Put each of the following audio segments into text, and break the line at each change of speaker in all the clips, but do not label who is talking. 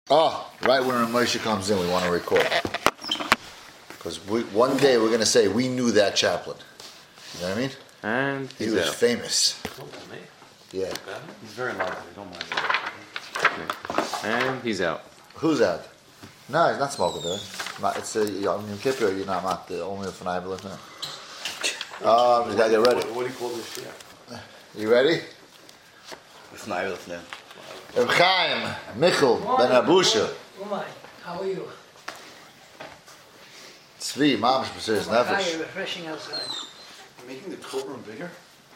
Oh, right when Moshe comes in, we want to record. Because one day we're going to say we knew that chaplain. You know what I mean?
And
he was famous.
Me?
Yeah.
He's very lively. Don't mind him.
And he's out.
Who's out? No, he's not smoking there. It's Yom Kippur. You're not the only for an Ibelis now. He's got to get ready.
What do you call this shit?
You ready?
It's an Ibelis now.
Reb Chaim Michal Ben Abusha.
How are you?
Tzvi, Mamish B'Seres Nefesh.
Refreshing outside.
Making the cobra bigger?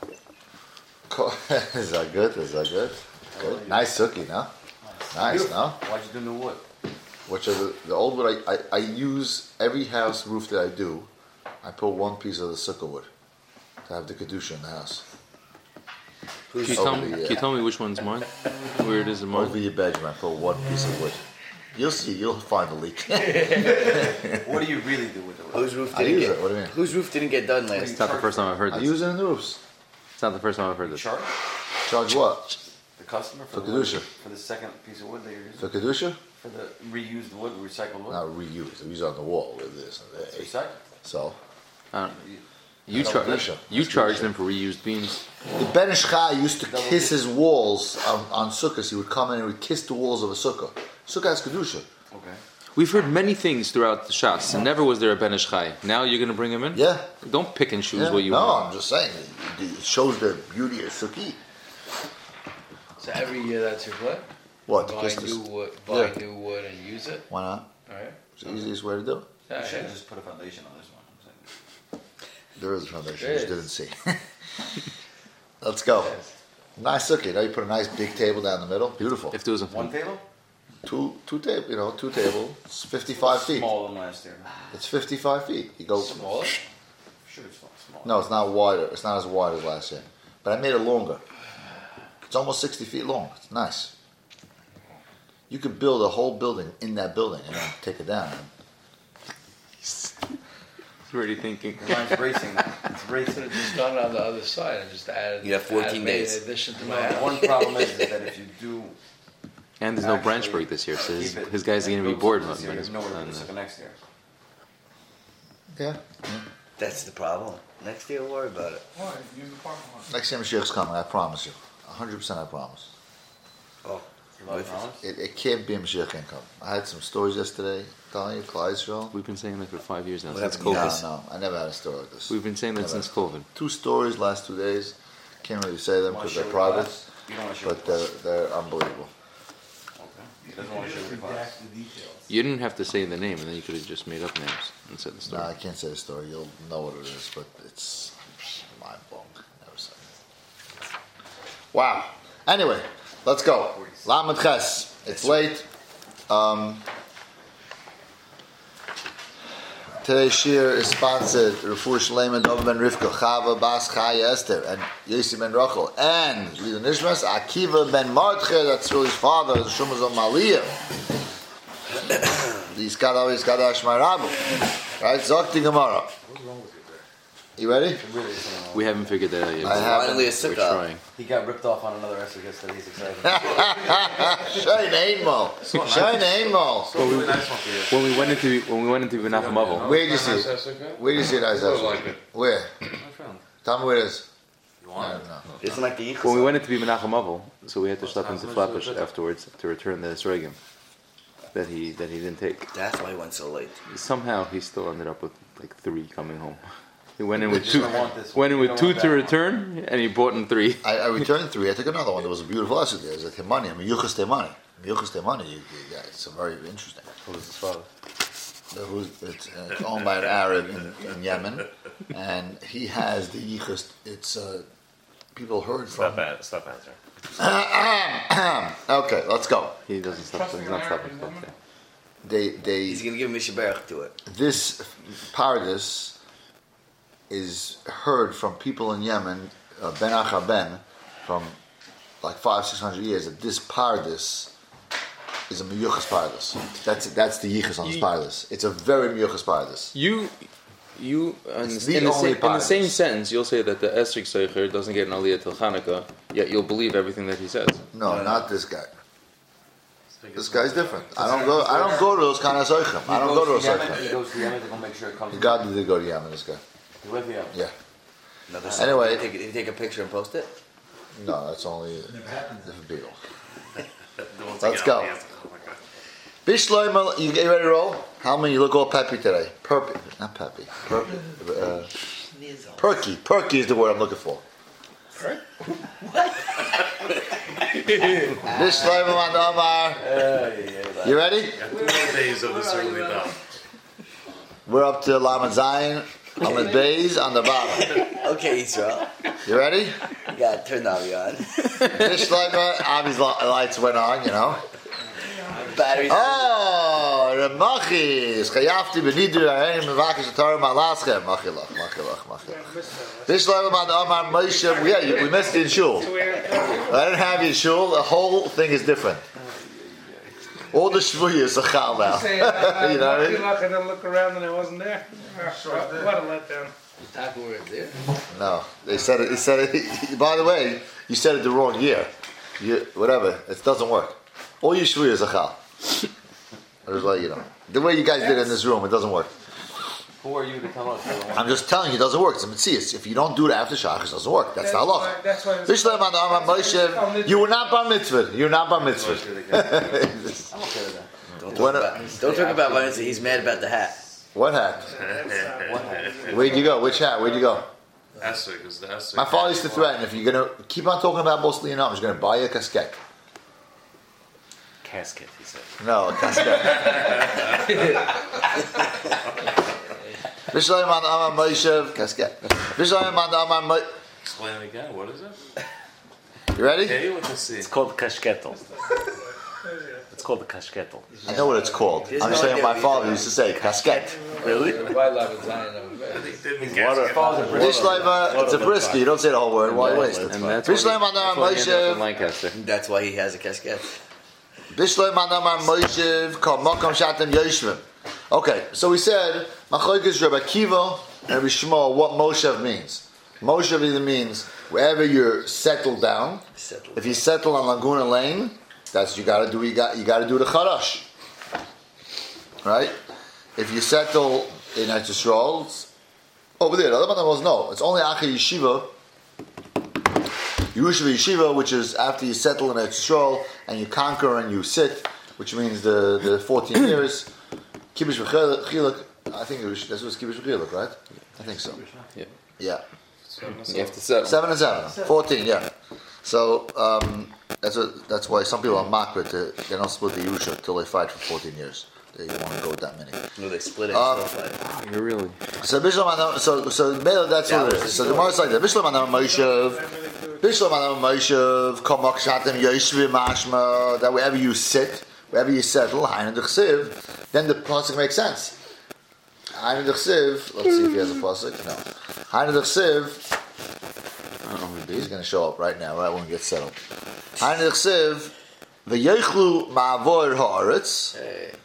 Is that good? Is that good? Good. Nice suki, no? Nice, no?
Why'd you do new wood?
Which are the old wood I use every house roof that I do. I put one piece of the sukkah wood to have the kedusha in the house.
Can you tell me which one's mine? Where it is in mine?
Over your bedroom, I put one piece of wood. You'll see. You'll find the leak.
What do you really do with the wood?
Whose roof
I
didn't
use
get?
it. What do you mean?
Whose roof didn't get done last?
It's not the first time I've heard
I
this.
use it in the roofs.
It's not the first time I've heard this.
Charge
Charge what?
the customer
For
the wood,
kedusha.
for the second piece of wood that you're using?
For kedusha?
For the reused wood, recycled wood?
Not reuse. I use it on the wall with this and
It's
that.
recycled.
So
You
That's
charge
kedusha.
you
That's
charge
kedusha.
them for reused beams.
the Ben Ish Chai used to kiss his walls on sukkahs. He would come in and he would kiss the walls of a sukkah. Sukkah has kedusha.
Okay.
We've heard many things throughout the Shas, and never was there a Ben Ish Chai. Now you're going to bring him in?
Yeah.
Don't pick and choose
Yeah.
what you
No,
want.
I'm just saying. It shows the beauty of sukkah.
So every year that's your plan?
What?
Buy
Kiss
new
this?
wood,
Yeah.
new wood and use it?
Why not?
Alright.
It's the easiest way to do it.
Yeah,
You should
yeah.
have just put a foundation on this one. I'm saying.
There is a foundation.
There
You just
is.
didn't see. Let's go.
Yes.
Nice sukkah. You know, you put a nice big table down the middle. Beautiful.
If there was a
One table?
Two table. You know, two table. It's 55 feet.
Smaller than last year.
It's 55 feet. You go.
Smaller?
Sure, it's small.
No, it's not wider. It's not as wide as last year. But I made it longer. It's almost 60 feet long. It's nice. You could build a whole building in that building and then take it down.
He's already thinking.
The line's racing now. It's
Could
racing.
have just done it on the other side and just added.
You have 14
made
days.
In addition to
No,
my
the
house.
one problem is that if you do
And there's no
actually
branch break this year, so his
keep it
guys are going to be
and
bored.
build
When
something this year,
it's
you know where to
done.
put it next year.
Yeah.
That's the problem. Next year, we'll worry about it.
Next time Mashiach's coming, I promise you. 100% I promise.
Oh,
You love
Wait for-
promise?
It can't be a Mashiach can't come. I had some stories yesterday telling you, Clydesdale.
We've been saying that for 5 years now,
What
since
happened?
COVID.
No, I never had a story like this.
We've been saying that
Never.
since COVID.
2 stories last 2 days. Can't really say them
Wanna
because
share
they're
with
private,
class? You don't want to share
but
with class?
they're unbelievable.
Okay. He doesn't want to share with class.
You didn't have to say the name, and then you could have just made up names and said the
No,
story.
I can't say the story. You'll know what it is, but it's mind blowing. Never said it. Wow. Anyway, let's go. Lamed Ches. It's late. Today's shir is sponsored Refuah Shleima Dov Ben Rivka, Chava Bas Chaya Esther, and Yossi Ben Rachel, and Lidu Nishmas Akiva Ben Mardche. That's really his father, the Shumas of Maliyah. The Iskadav Ashmai Rabu. Right? Zokti Gemara. You ready?
Really is something wrong.
We haven't figured that out yet.
I haven't.
finally a
We're
sukkah.
trying.
He got ripped off on another SOS that he's excited.
Shine Einmal. Shine Einmal.
So really nice one for you.
When we went into Menachem Avil,
Where did you see it? Where did you see it, Isaiah? Where?
My friend.
Tell me where it is.
You
I
want
don't
it?
know.
Isn't like the
when we
Yichus.
went into Menachem Avil, so we had to stop into Flatbush afterwards to return the Sregim that he didn't take.
That's why he went so late.
Somehow he still ended up with like 3 coming home. He went in with
You
2.
don't want this one.
Went in
You
with
don't
2
want
to
that one.
return, and he bought in 3.
I returned 3. I took another one. There was a beautiful essay there. It was at Himani. I mean, Yuchas Temani. Yuchas Temani. Yeah, it's a very interesting.
Who's his father?
It's owned by an Arab in Yemen, and he has the Yichus. It's people heard from.
Stop answering.
Okay, let's go.
He doesn't stop. He's not stopping.
He's going to give Mishaberach to it.
This paradise is heard from people in Yemen, Ben Achaben, from like 500-600 years, that this paradise is a miyuchas paradise. That's the yichus on this paradise. It's a very miyuchas paradise.
You in
It's
the,
the only
in the same
paradise.
sentence, you'll say that the Esrik Seicher doesn't get an Aliyah till Hanukkah, yet you'll believe everything that he says.
No, not this guy. This guy's different. I don't go to those kind of Zoichem. I don't go to those
He
Zoichem.
goes to Yemen to go make sure it comes.
You got to go to Yemen, this guy.
He went to Yemen.
Yeah.
No,
Anyway.
Did you take a picture and post it?
No, that's only different people.
The ones
Let's
that get
go.
out, yes. Oh my God.
Bishloim, you ready to roll? How many? You look all peppy today. Perky, not peppy. Perky. Perky is the word I'm looking for. Bishloim and Omar. You ready?
Got 2 more days of this early down.
We're up to Lamed Zayin, Lamed Beis on the bottom.
Okay, Israel.
You ready?
You gotta turn the Avi on.
Bishloim, Avi's lights went on, you know.
Batteries.
Oh, Remachis, Chayafti b'nidu ha'ein mevakish Torah ma'alaschem. Machilach. Bishloim and Omar Moshe. Yeah, we missed it in shul. I didn't have you in shul. The whole thing is different. All the shvuyas are chal now. You know what I mean?
Lucky I didn't look around and I wasn't there. What a letdown.
The taco were there.
No, they said it. He said it. By the way, you said it the wrong year. Whatever, it doesn't work. All your shvuyas are chal. I just let you know. The way you guys did it in this room, it doesn't work.
Who are you to tell us?
I'm just telling you, it doesn't work. It's a mitzvah. If you don't do it after shachar, it doesn't work. That's the halacha.
That's why.
Bishloim and Omar Moshe. You were not bar mitzvah. You're not bar mitzvah.
I'm okay with that.
Don't talk about Vanessa. He's mad about the hat.
What hat?
What happened?
Where'd you go? Which hat? Where'd you go?
Esrog is the Esrog.
My father used to threaten, if you're going to keep on talking about mostly I'm just going to buy you a casket.
Casket, he said.
No, a casket. Bishloim and Omar Moshe. Casket. Bishloim and Omar Moshe.
Explain it again. What is it?
You ready?
Okay, what to see?
It's called kashketel. It's called the kashketel.
I know what it's called. I'm just saying what my father used to say, casket.
Really?
Why love it, Zion?
I think they didn't
Bishloim, it's a brisky. You don't say the whole word. Why waste it?
And that's
Bishloim
why
and
he
Omar
ended up in
Moshe.
Lancaster.
That's why he has a casket.
Bishloim and Omar Moshe. Kol Mokom Shatem Yoshvim. Okay, so we said Machlokes Rabbi Akiva and Rabbi Shmuel what Moshev means. Moshev either means wherever you're settled down. If you settle on Laguna Lane, that's what you got to do. You got to do the Charash, right? If you settle in Eretz Yisrael, it's over there. The other one was no. It's only Achi Yeshiva, Yerusha Yeshiva, which is after you settle in Eretz Yisrael and you conquer and you sit, which means the 14 years. Kibush v'chiluk. I think that was Kibush v'chiluk, right? I think so.
Yeah.
Yeah.
You have to settle.
7 and 7. 14, yeah. So that's why some people are makbid they don't split the Yerusha until they fight for 14 years. They want to go with that many.
No, they split it. And still fight.
You're really.
So Bishlam, so that's what it is. So the Gemara's like that. Bishlam Anam Moshev, Kol Mokom Shatem Yoshvim Mashma. That wherever you sit, wherever you settle, Hainu D'Chsiv, then the pasuk makes sense. Hainu D'Chsiv. Let's see if he has a pasuk. No. Hainu D'Chsiv. He's going to show up right now, right when we get settled. Hainu D'Chsiv. V'yochlu ma'avor ha'aretz.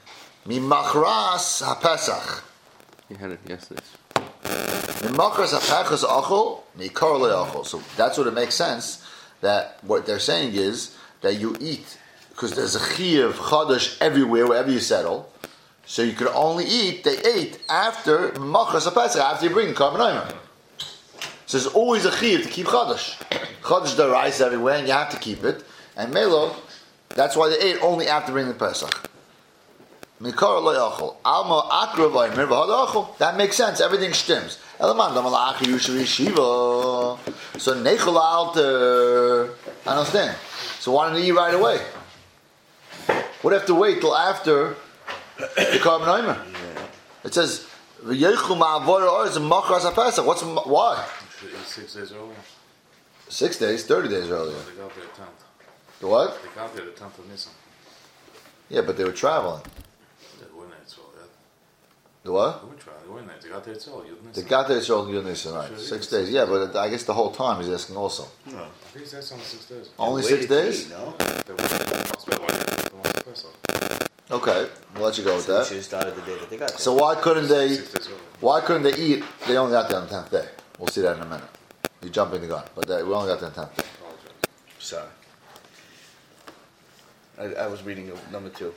Mimachras ha'pesach.
You had it yesterday.
Mimachras ha'pechas achol. Mikar le'achol. So that's what it makes sense. That what they're saying is that you eat because there's a chiyuv chadash everywhere, wherever you settle. So you could only eat. They ate after machras ha'pesach, after you bring carbon omer. So there's always a chiyuv to keep chadash. Chadash the rice everywhere, and you have to keep it. And melo, that's why they ate only after bringing the pesach. Mikar le'achol. Alma akrav omer v'hadachol. That makes sense. Everything stims. Elaman damalach Yerusha Yeshiva. So nechol alter. I understand. So why didn't they eat right away? What do you have to wait till after the carbon omer? It says v'yechlu ma'avor ha'aretz machras ha'pesach. Why?
6 days earlier.
6 days, 30 days earlier.
They got there 10th.
The what?
They got there the 10th of Nisan.
Yeah, but they were traveling.
They were in Israel, yeah.
The what?
They were traveling. They were in there. They got there Israel.
They got there Israel Yud Nisan, right? 6 days. Yeah, but I guess the whole time he's asking also.
I think he's there only 6 days.
Only 6 days?
No.
They were
Okay, we'll let you go with
So we
that.
should have started the day that they got there.
So why couldn't they?
6 days earlier.
Why couldn't they eat? They only got there on the 10th day. We'll see that in a minute. You're jumping the gun, but we only got there on the 10th day.
Sorry. I was reading number 2.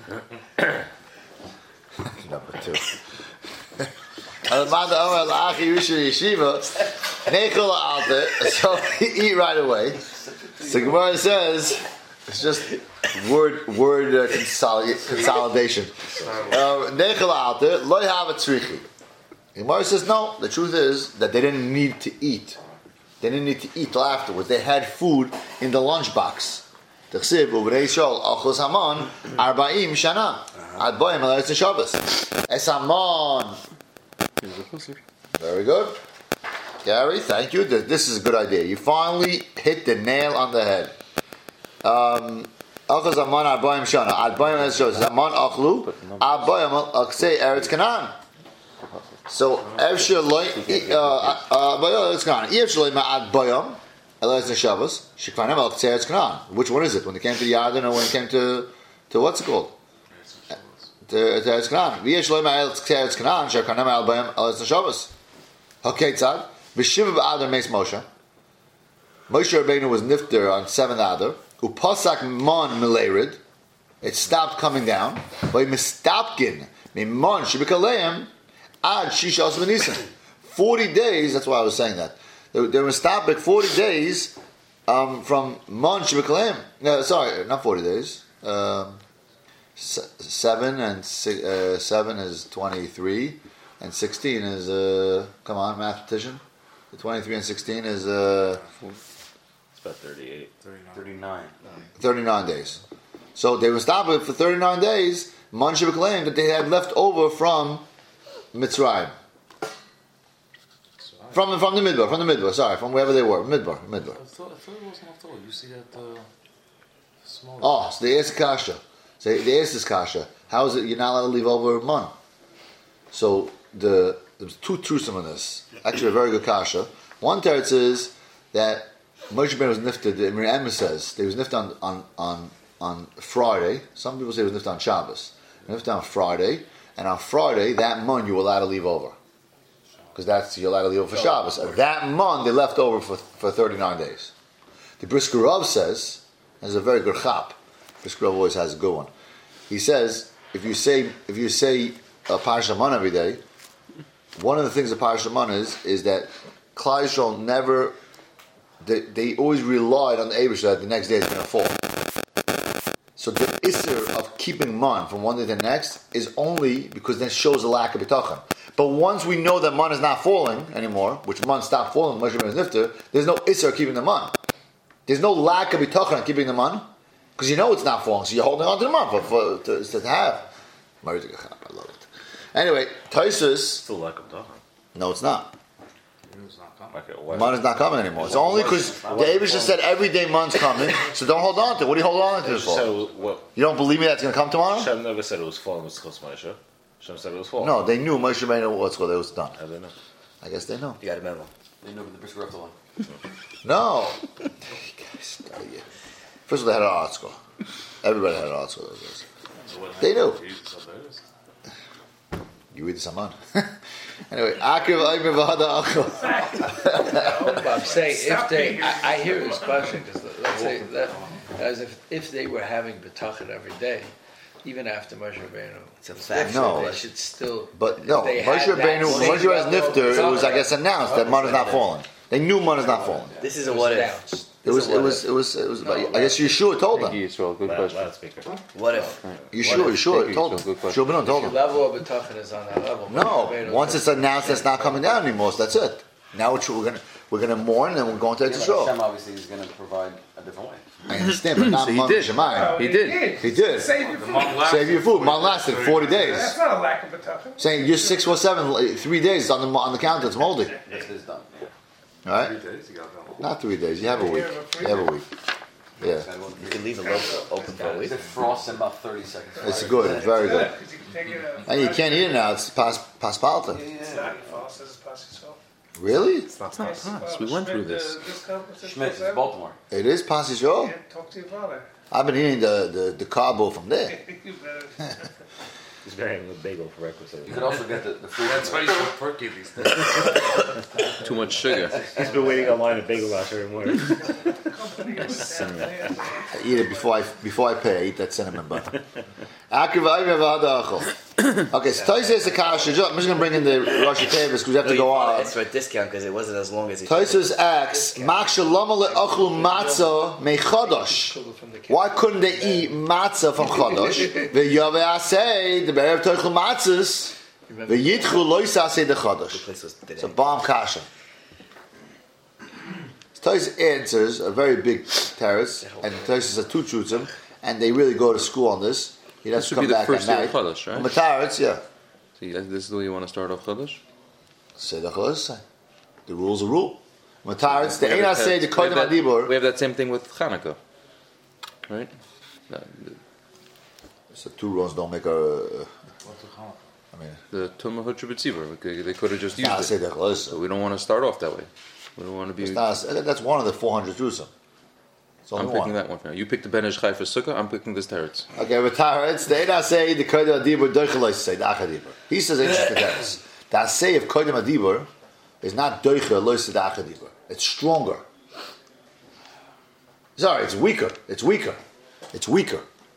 Number 2. So eat right away. So Gemara says it's just word consolidation. Gemara says no. The truth is that they didn't need to eat. They didn't need to eat till afterwards. They had food in the lunchbox. Very good. Gary, thank you. This is a good idea. You finally hit the nail on the head. So, which one is it? When it came to the Yarden or when it came to what's it called? To Eretz Canaan. Okay, tzad. B'shiva b'adar meis Moshe. Moshe Rabbeinu was nifter on 7th Adar. Upasak mon mileirid. It stopped coming down. By mistapkin mimon shibikaleim ad shisha osman nisan. 40 days. That's why I was saying that. They were mistapik 40 days from mon shibikaleim. No, sorry, not 40 days. 7 and 7 is 23. And 16 is, come on, mathematician. The 23 and 16 is...
it's about 38.
39 days. So they were stopped for 39 days. Moshe claimed that they had left over from Mitzrayim. From the Midbar, sorry, from wherever they were. Midbar.
I thought it wasn't left over. You see that small...
Oh, so they asked Kasha. So they asked this Kasha. How is it you're not allowed to leave over Mon? So... There's two truths on this. Actually, a very good kasha. One teretz is that Moshe Rabbeinu was nifted. The Mir Emma says they was nifted on Friday. Some people say it was nifted on Shabbos. Nifted on Friday, and on Friday that month you were allowed to leave over because that's you're allowed to leave over for Shabbos. That month they left over for 39 days. The Brisker Rav says, and it's a very good chap. Brisker Rav always has a good one. He says if you say Parsha Mon every day. One of the things of Parsha Mon is that Klal Yisrael never, they always relied on the Eibush that the next day is going to fall. So the Isser of keeping Mon from one day to the next is only because that shows a lack of bitachon. But once we know that Mon is not falling anymore, which Mon stopped falling, Moshe Rabbeinu is nifter, there's no Isser of keeping the Mon. There's no lack of bitachon on keeping the Mon because you know it's not falling, so you're holding on to the Mon to have. I love it. Anyway, Taisus.
Still lack of dachar.
No, it's not.
Okay,
Mon is not coming anymore. It's only because the Eibush just said every day Mon's coming, so don't hold on to it. What do you hold on to this for? You don't believe me that's going to come tomorrow?
Hashem never said it was falling with Chos Moshe. Hashem said it was falling.
No, they knew Moshe Rabbeinu what's called. It was done.
How do they know?
I guess they know.
You got a memo.
They know the Brisker Rav one.
No. First of all, they had an art school. Everybody had an art school those days. They knew. You read the Saman. Anyway,
I'm saying if they, I hear this question because let's say that as if they were having betachin every day, even after Moshe Rabbeinu,
it's a fact.
No,
they should still.
But no, Moshe Rabbeinu, when Moshe was nifter, it was I guess announced that Mon is not falling. They knew Mon is not falling.
This is a what if.
It was. I guess Yeshua told them.
Yisrael, good question.
What if?
Yeshua told them. Yeshua Ben told
The
them.
level of betachin is on that level.
No, once it's announced, it's not coming down anymore. So that's it. Now we're gonna mourn and we're going to Yisrael.
Hashem obviously is going to provide a different way.
I understand, but not Mon Shemayim.
He did.
He did.
Save your food.
Save your food. Mon lasted 40 days.
That's not a lack of betachin.
Saying you're 6 or 7, 3 days on the counter. It's moldy.
This is done.
All right.
3 days you got done.
Not 3 days. You have a week. You have a week. Yeah.
You can leave the loaf open for a week.
It frosts in about 30 seconds.
It's good. It's very good.
Because you can take it
And you can't eat it now. It's paspalta.
It's not false, it's past yourself.
Really?
It's not pas. We went through this.
Schmitz, it's Baltimore.
It is pas Yisrael.
Yeah, talk to your father.
I've been eating the carbo from there.
You better.
He's very having a bagel for breakfast.
You could also get the fruit.
That's why he's so perky these days.
Too much sugar.
He's been waiting online at Bagel Rush every morning.
I eat it before I pay. I eat that cinnamon bun. Okay, so Taisa is the kasha. I'm just going to bring in the Rashi Tevis because we have to go on.
It's for a discount because it wasn't as long as he
Taisus asks, why couldn't they eat matzah from chodosh? It's a bomb kasha. Taisus answers a very big terrace, and Taisus has two truths, and they really go to school on this. He has to come back at night.
Chodesh, right?
Mataritz, yeah.
So this is the way you want to start off Chodesh?
Say the Chodesh. The rule's a rule. Mataritz, the Eina say the Kodim Adibur.
We have that same thing with Chanukah, right?
So two rules don't make a. I mean,
the Tumah Hutchubitziver. They could have just used it.
Say the Chodesh.
So we don't want to start off that way. We don't want to be.
That's one of the 400 Drusim.
I'm picking that one for now. You picked the Ben Ish Chai for Sukkah, I'm picking this Teretz.
Okay, but Teretz, they not say the Kodim Adibur, Doichelois say the Achadibur. He says interesting Teretz. That say of Kodim Adibur is not Doichelois the Achadibur. It's stronger. Sorry, it's weaker. It's weaker. It's weaker.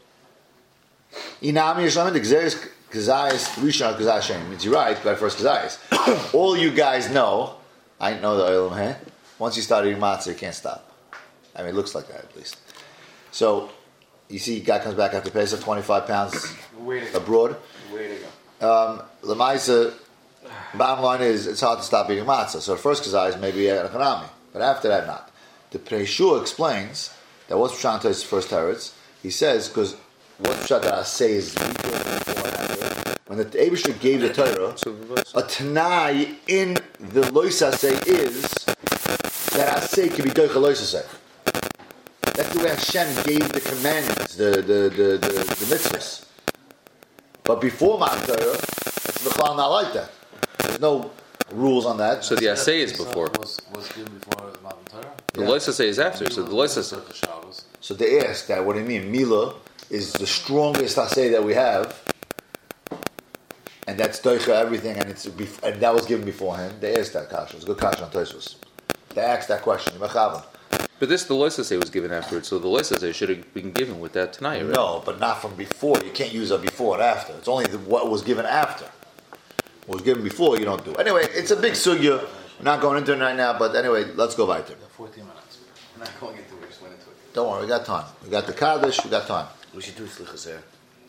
Inami Yishlamet, the Gzeris Kazayas, Rishon Kazayas Shem. Means you're right, by first Kazayas. All you guys know, I didn't know the Olam Heh. Once you start eating matzah, you can't stop. I mean, it looks like that at least. So, you see, guy comes back after Pesach, 25 pounds abroad.
Way to go.
Lamaisa, bottom line is, it's hard to stop eating matzah. So, the first kazai is maybe an economy, but after that, not. The Pnei explains that what's Pshat is first teretz. He says, because what Pshat that I say is when the Eibusher gave the Torah, a Tanai in the Loisa say is that I say can be Doicha Loisa say. That's the way Hashem gave the commandments, the mitzvahs. But before Mount Torah, it's not like that. There's no rules on that.
So the Asay is before.
Was given before Mount Torah?
The Loisa say is after. So the Loisa say.
So they ask that, what do you mean? Mila is the strongest Asay that we have. And that's Doicha everything, and and that was given beforehand. They asked that kasha. It's a good kasha on Tosfos. They asked that question.
But this, the Loisa say was given afterwards, so the Loisa say should have been given with that tonight, right?
No, but not from before. You can't use a before and after. It's only what was given after. What was given before, you don't do. Anyway, it's a big sugya. We're not going into it right now, but anyway, let's go weiter.
14 minutes.
We're not going into it, we just went into it.
Don't worry, we got time. We got the Kaddish, we got time.
We should do slichas there.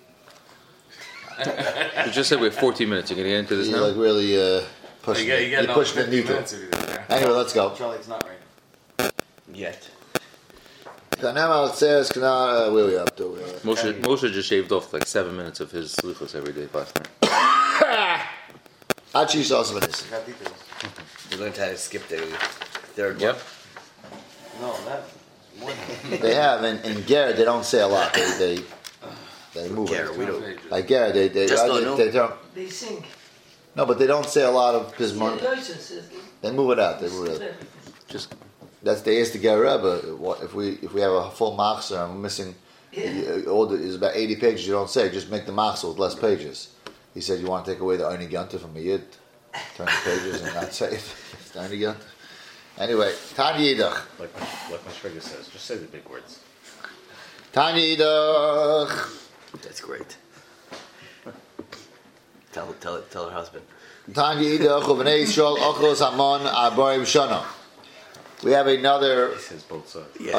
You just said we have 14 minutes. You're going to get into this
You're
now?
like really pushing it.
You
Pushing it neat. Anyway, let's go.
Charlie, it's not right.
Yet.
Kanema says, where we up to?
Moshe just shaved off like 7 minutes of his slichos every day last night.
Achi saw some of this.
We're going to have to skip the third
Yep.
one.
No, that.
They have in Garrett. They don't say a lot. They move
Garrett,
it.
we don't.
Like Garrett, they
Just don't know.
they don't.
They sing.
No, but they don't say a lot of pismon.
Deutsches.
They move it out. They move it out.
Just
That's they asked the Garrett Rebbe. If we have a full machzor and we're missing all is about 80 pages. You don't say. Just make the machzor with less pages. He said, "You want to take away the Einig Yontif from a Yid, turn the pages and not say it." It's the Einig Yontif. Anyway, Tanya Yidach.
Like my Shriga says, just say the big words.
Tanya Yidach.
That's great. Tell her husband.
Tanya Yidach Uvnei Yisrael Ochos Hamon Arbaim Shana. We have another
He says both sides.
Yeah.
a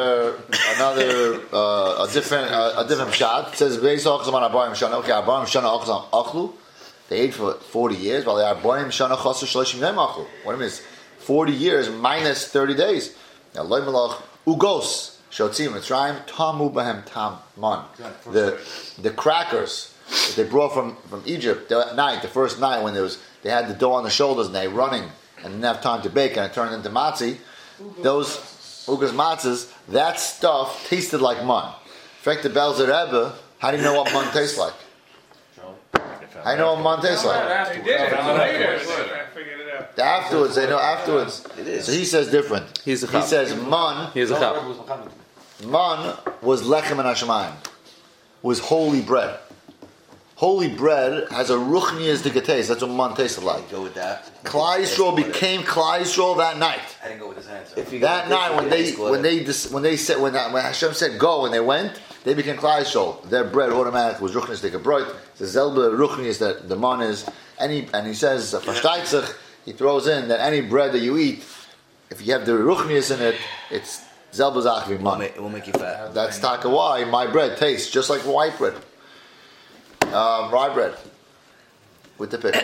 different shot. It says Beis Ochos Hamon Arbaim Shana. Okay, Arbaim Shana Ochos Achlu. They ate for 40 years, while they are Arbaim Shana Chosur Shloshim Yom Achlu. What it means? 40 years minus 30 days. Now, Loi Melach Ugos Shotzim Mitzrayim Tamu Bahem Tamon. The crackers that they brought from Egypt that night, the first night when they had the dough on the shoulders and they were running and didn't have time to bake and it turned into matzah. Those Ugas matzahs, that stuff tasted like mun. In fact, the Belzer Rebbe, how do you know what mun tastes like? How do you know what mun tastes like?
They did it. Later, I figured it out.
Afterwards, they know afterwards.
It is.
So he says different.
He's a
He
chap.
says mun
He's a chap.
was lechem and hashemayim, was holy bread. holy bread has a ruchnias taste. That's what man tasted like.
Go with that.
Klal Yisrael became Klal Yisrael that night.
I didn't go with his answer.
That night when Hashem said go and they went, they became Klal Yisrael. Their bread automatically was ruchnias takebrot. The zelbe ruchnias that the man is, and he says versteitzich. He throws in that any bread that you eat, if you have the ruchnias in it, it's zelbe zachvi man.
It will make you fat.
That's taka why my bread tastes just like white bread. Rye bread with the pickle.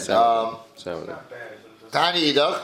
Tani idach.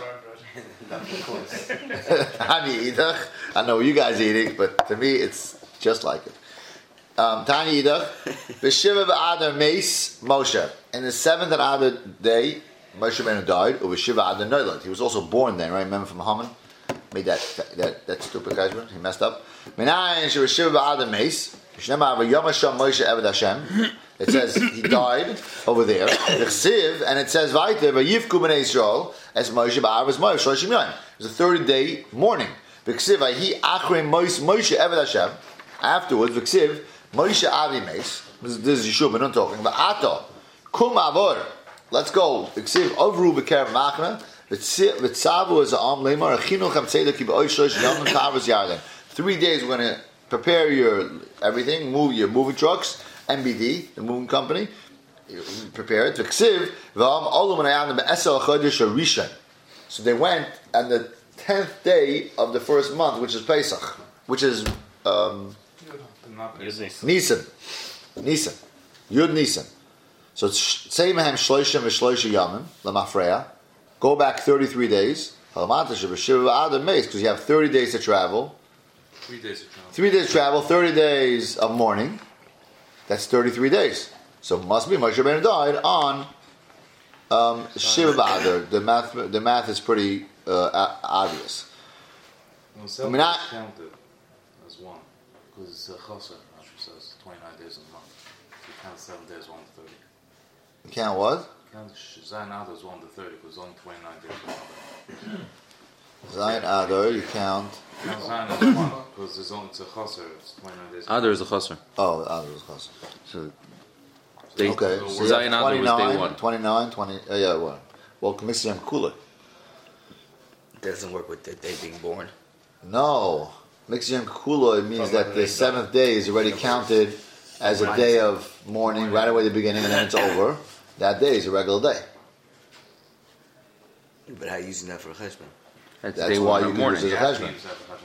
Tani idach. I know you guys eating, but to me it's just like it. Tani idach. B'shiva b'adar meis Moshe. In the 7th Adar day, Moshe Rabbeinu died. B'shiva adar noilad. He was also born then, right? Remember from Haman? Made that stupid guy's he messed up. Minayin sheb'shiva b'adar meis. Shnema v'yom Hashem Moshe eved Hashem. It says he died over there. And it says weiter v'yivku b'nei Yisrael as Moshe ba'arvas Moshe shloshim yom. It was a 30-day mourning. V'ksiv v'hi achrei Moshe eved Hashem. Afterwards v'ksiv Moshe avi meis. This is Yeshua Ben Nun talking. V'ato kum avor. Let's go. V'ksiv ovru b'ker machna. V'tzavu as am leimar achinuchem tzedek ki b'oy shlosh yom kavos yarden. 3 days we're going to prepare your everything, move your moving trucks, MBD, the moving company, prepare it. So they went on the 10th day of the first month, which is Pesach, which is Nisan. Yud Nisan. So it's Seimahem Shloshim V'Shloshim Yamim, Lamafreya. Go back 33 days, because you have 30 days to travel.
3 days of travel.
3 days travel, 30 days of mourning. That's 33 days. So it must be Moshe Rabbeinu died on Shiva B'Adar. The math is pretty obvious.
Well, Selma is counted as one because it's a chosser. Actually says 29 days a month. So you count 7 days 1 to 30.
You count what?
Count Zayin Adar as 1 to 30 because only 29 days.
Zayin Adar, you count.
Count Zayin as 1 because it's a chosser. It's 29 days.
Adar is a chosser.
Oh, Adar is chosser.
So
Okay, so
Zayin Adar was day 1.
29, 20, yeah, well. Well, Commission Kula.
Doesn't work with the day being born.
No. Mixing Kula, it means that the 7th day is already counted as a day of mourning right away at the beginning and then it's over. That day is a regular day.
But how are you using that for a cheshbon?
That's
That's
day
why
1
you
of
can
morning.
use it as a cheshbon.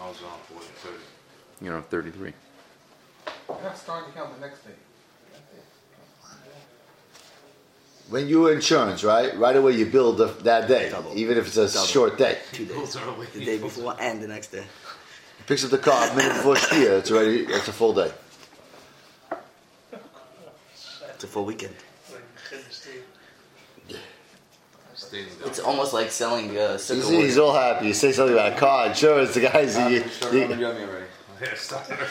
You know, 33.
You're not starting to count the next day.
When you insurance, right away you build that day,
Double.
even if it's a short day.
2 days. The day before and the next day.
Picks up the car a minute before Shkia, it's a full day.
It's a full weekend.
Staying
It's almost like selling
You
sickle
see, he's all happy. You say something about a car insurance, the guys.
Yummy already.
Yeah, stop it.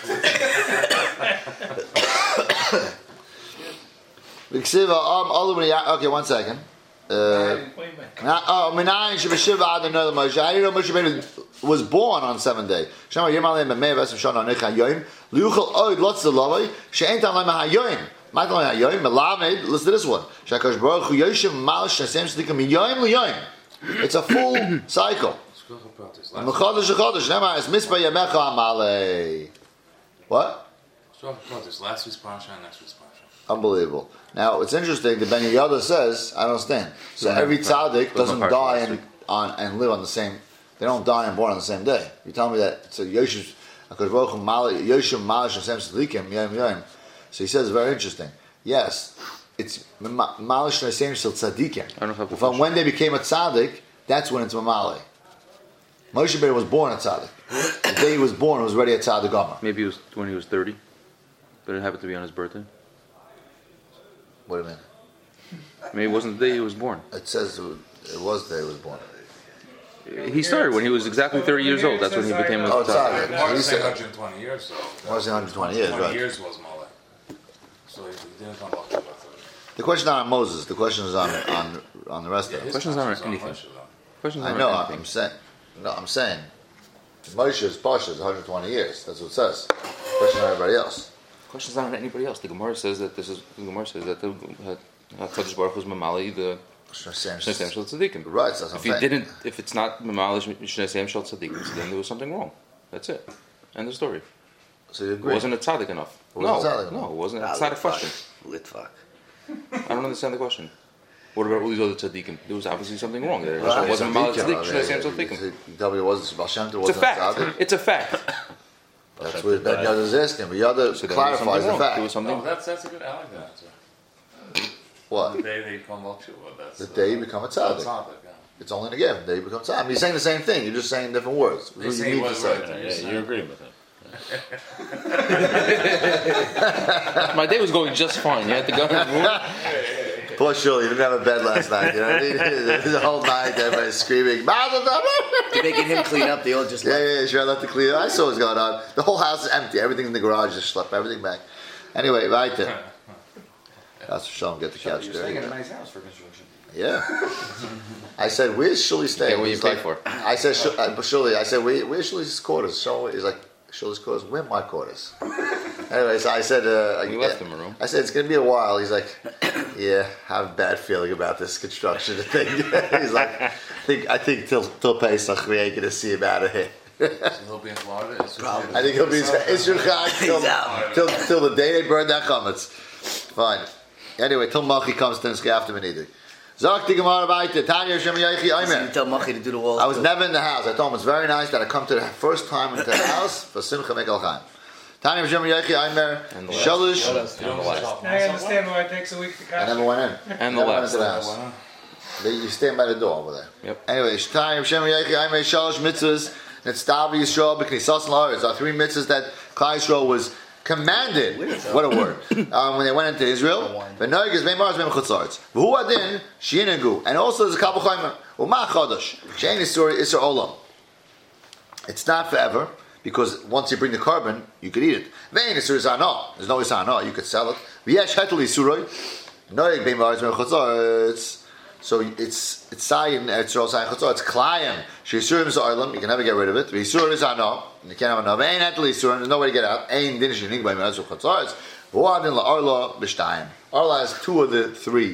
Okay, 1 second. I didn't know Moshe Rabbeinu was born on 7th day. Listen to this one. It's a full cycle. What?
Last week's parasha and next week's parasha.
Unbelievable. Now, it's interesting, the Ben Yehoyada says, I don't understand. So every tzaddik doesn't die and live on the same, they don't die and born on the same day. You tell me that, so Yoshev, so he says, very interesting. Yes, it's Malish Nasem Shel Tzaddikim. From when they became a tzaddik, that's when it's Mamale. Moshe Rabbeinu was born a tzaddik. The day he was born, was already a tzaddik Gomer.
Maybe it was when he was 30, but it happened to be on his birthday.
What do you mean?
Maybe it wasn't the day he was born.
It says it was the day he was born.
He started when he was exactly 30 years old. That's when he became a
Oh,
tzaddik.
tzaddik.
More
He
than
said
120 years, so.
More than 120 years,
20
right.
years was Malay. So he didn't come up to about 30.
The question is not on Moses. The question is on the rest of it.
Questions aren't anything. Questions
I
aren't
know.
anything.
I'm saying. Moshe's Pasha is 120 years. That's what it says. Question on everybody else.
question's not on anybody else. The Gemara says that the Hakadosh Baruch Hu is mamali the Shnei Seim Shel Tzadikim.
Right. So
if it's not mamali Shnei Seim Shel Tzadikim, so then there was something wrong. That's it. End of story.
So you agree?
Wasn't it tzaddik enough? No, it wasn't. It's not a question.
Litvak.
I don't understand the question. What about all these other tzaddikim? There was obviously something wrong there.
Right.
It wasn't mamali tzaddik Shnei Seim Shel Tzadikim.
You tell me it wasn't Baal Shem Tov,
It's a fact. It's a fact.
That's what Ben Yada is asking. But Yada clarifies the fact.
There was something.
No, that's a good. I like that answer.
What?
The day they become Malchua, that's
The day you become a tzaddik.
yeah.
It's only again. The day you become tzaddik. You're saying the same thing. You're just saying different words.
They
You
say
need
what
to say.
You're agreeing with him.
My day was going just fine. You had to go.
Poor Shirley, you didn't have a bed last night. You know what I mean? The whole night, everybody's screaming.
They're making him clean up. They all just left.
Yeah, sure. I left to clean. I saw what's going on. The whole house is empty. Everything in the garage just schlepped everything back. Anyway, right there. That's for sure. Get the couch
You're
there.
staying in a nice house for construction.
Yeah. I said, where's Shirley staying?
Yeah, what you
He's
pay
like,
for?
I said, Shirley, where's Shirley's quarters? So he's like, Shirley's quarters? Where are my quarters? Anyway, so I said,
We left him a room.
I said, it's going to be a while. He's like, yeah, I have a bad feeling about this construction thing. He's like, I think till Pesach we ain't going to see him out of here.
So he'll be in Florida.
I think he'll be till the day they burn that chametz. Fine. Anyway, till Machi comes to the after Menidi. Zok the Gemara weiter. Tanya Shem Yochi Omer.
You tell Machi to do the walls.
I was never in the house. I told him it's very nice that I come to the first time into the house for Simcha Mekel Chaim. Tanya Shem Yochi Omer. Shalosh.
I understand why it takes a week to
I
catch.
never went in.
And the
Never went
last.
into the house. You stand by the door over there.
Yep.
Anyway, Tanya Shem Yochi Omer. Shalosh mitzvahs. Netzdav Yisrael b'knisas l'Haaretz. Are 3 mitzvahs that Klal Yisrael was commanded. What a word! When they went into Israel, and also there's a couple chaymer. It's not forever because once you bring the carbon, you could eat it. There's no isana, you could sell it. So it's sayin, it's klayim. Sheisurim is oilam. You can never get rid of it. Sheisurim is ano. You can't have enough. Ain't actually surim. There's no way to get out. Ain't dinish yining by me'azu chatzar. V'adin la'arla b'shtayim. Arla has 2 of the 3.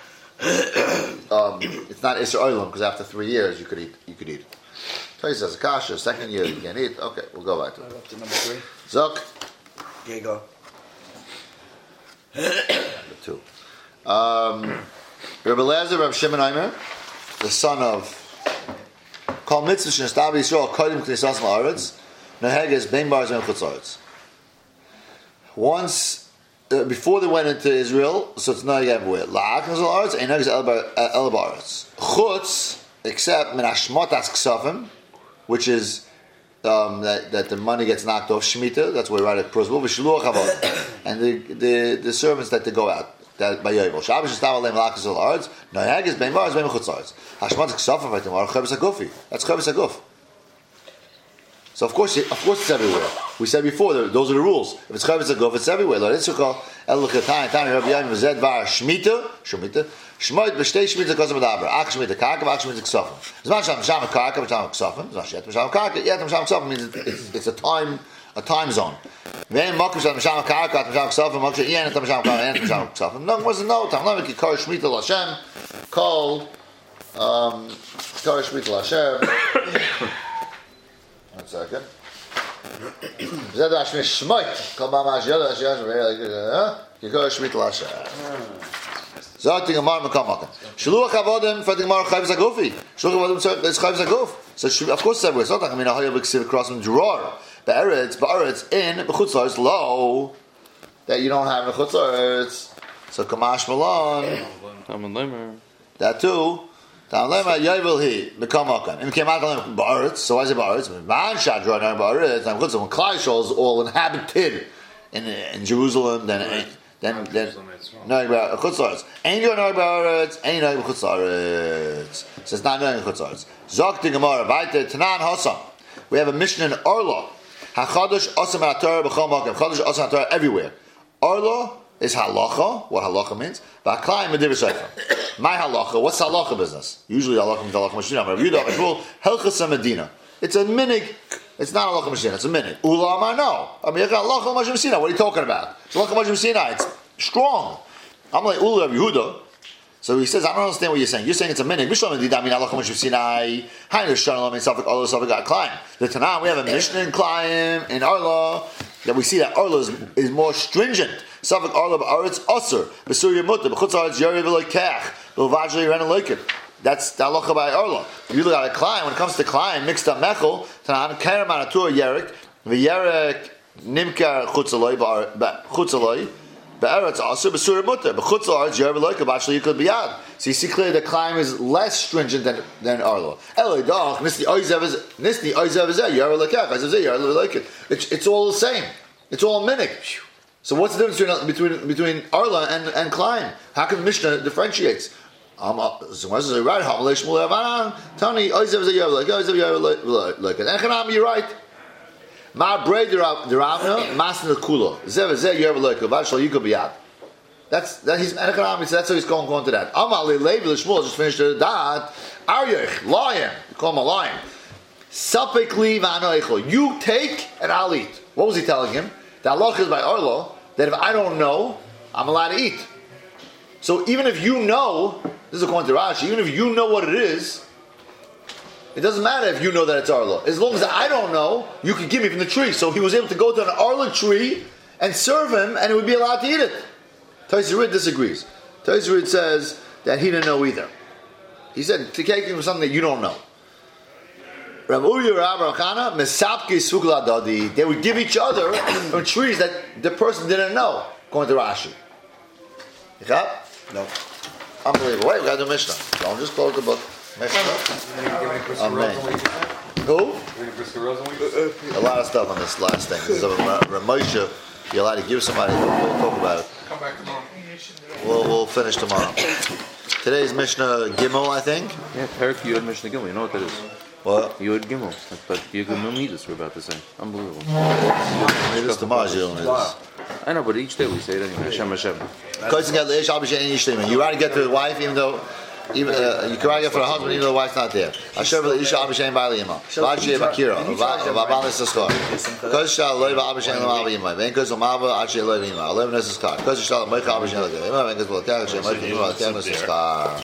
It's not isur oilam because after 3 years you could eat it. Tell you says kasha. 2nd year you can eat. Okay, we'll go back to it.
Up to number 3.
Zok.
Here you go.
Number 2. Rabbi Eliezer, Rabbi Shimon Omer, the son of Kol Mitzvah Shnestav Yisrael Kodim Knisas La'aretz Neheges Ben Baraz Ben Chutz La'aretz. Once before they went into Israel, so it's not again where La'aknas La'aretz Ein Neheges El Ba'aretz Chutz except Min Hashmotas Ksafim, which is that the money gets knocked off Shemitah. That's where we write it. V'Shiluach Havod, and the servants that they go out. That by Yovel. Shabbos is tavalem lakas al ards. Nayag is ben bars ben chutzards. Hashmat ksafim by tomorrow chavis agufi. That's chavis aguf. So of course it's everywhere. We said before those are the rules. If it's chavis aguf, it's everywhere. Lo ritzukah el l'chatay tani Rabbi Yom zed var shmita shmita shmoit b'shtei shmita kozem adabra. Ach shmita karka, ach shmita ksafim. Zman sham sham karka, sham ksafim. Zman shet sham karka, yet sham ksafim means it's a time zone. When Makkah Sham Sham Karaka Sham Ksafim Makkah Yen Sham Sham Karaka Yen Sham Ksafim. No, wasn't no time. No, we call Shmita Lashem. Call Shmita Lashem. 1 second. Zed Ashmi Shmoit. Call Mama Ashiyad Ashiyad. You call Shmita Lashem. Zot the Gemara Makam Makkah. Shluach Avodim for the Gemara Chayv Zagofi. Shluach Avodim is Chayv Zagof. So of course it's everywhere. It's not like I mean I have a cross from Gerard. Ba'aretz in b'chutzlaretz low that you don't have in b'chutzlaretz. So kamash malon. That too. Tam lema yovel he mekamakan. And came out on ba'aretz. So why is it ba'aretz? Man shadra no ba'aretz. And chutzlah when Klal Yisrael is all inhabited in Jerusalem. Then no ba'aretz. Ain't you no ba'aretz? Ain't no b'chutzlaretz. So it's not no b'chutzlaretz. Zok the Gemara vayter Tanan Hasam. We have a mission in Orla. HaChadosh Osam HaTorah B'chol Makom. Chadosh Osam HaTorah everywhere. Orla is halacha. What halacha means? V'aklayim Medivir Sefer. My halacha. What's halacha business? Usually halacha means halacha Mashinah. But Yehuda Mishmul Helchas Medina. It's a minig. It's not a halacha mashina. It's a minig. Ula amar no. I mean, halacha mashim sina. What are you talking about? It's halacha mashim sina. It's strong. I'm like Ula Rabbi Yehuda. So he says, I don't understand what you're saying. You're saying it's a minig. Mishlam dida min halacha mashim sinai. Hainu shalom in safek arla safek climb. The Tanah we have a Mishnah in climb in arla that we see that arla is more stringent. Safek arla ba'aretz aser b'surya mutta b'chutz haaretz yari v'loy kach b'vajli ren loikin. That's the halacha by arla. You look at a climb. When it comes to climb, mixed up mechel Tanah kerem anatur yerek v'yerek nimkar chutzaloi chutzaloi. Be'eretz aser b'surya mutter b'chutz haaretz yari v'loy kach b'vajli yikol b'yad. So you see clearly the climb is less stringent than arla. Eloi dach nisni oizev is yari v'loy kach oizev yari v'loy kach. It's all the same. It's all minik. So what's the difference between arla and climb? How come Mishnah differentiates? Tony oizev you're right. Ma braid deravna masna kula zev yari v'loy kach v'shal yikol b'yad. That's he's economic. So that's how he's going to that. Amali Levi Shmuel just finished that. Aryech lion, call him a lion. Sapek li v'anoichel. You take and I'll eat. What was he telling him? The halacha is by arla that if I don't know, I'm allowed to eat. So even if you know, this is according to Rashi, even if you know what it is, it doesn't matter if you know that it's arla. As long as I don't know, you can give me from the tree. So he was able to go to an arla tree and serve him, and he would be allowed to eat it. Taisarid disagrees. Taisarid says that he didn't know either. He said to take him from something that you don't know. Rav Uri Rav Rachana mesapke sugla dadi. They would give each other from trees that the person didn't know. Going to Rashi. You got? No. Unbelievable. Wait, we got to do Mishnah. Don't just close the book. Mishnah. Amen. Who? A lot of stuff on this last thing. So Ramosha, you're allowed to give somebody. We'll talk about it.
Come back tomorrow.
We'll finish tomorrow. Today's Mishnah Gimel, I think.
Yeah, Perik Yud Mishnah Gimel. You know what that is?
What?
Yud Gimel. But Yud Gimel Midas we're about to say. Unbelievable.
Maybe it's tomorrow.
I know, but each day we say it anyway. Hashem Hashem.
You rather get to the wife even though you can rather get for the husband even though the wife's not there. Asher v'leisha abishem ba'aliyima. V'adshei b'kira. V'abalis eskar. Kosh shal loy v'abishem l'ma'aviyima. V'en kosh l'ma'ava adshei loy v'yima. Alev nes eskar. Kosh shal l'moicha abishem l'ma'aviyima. V'en kosh l'ma'ava adshei loy v'yima.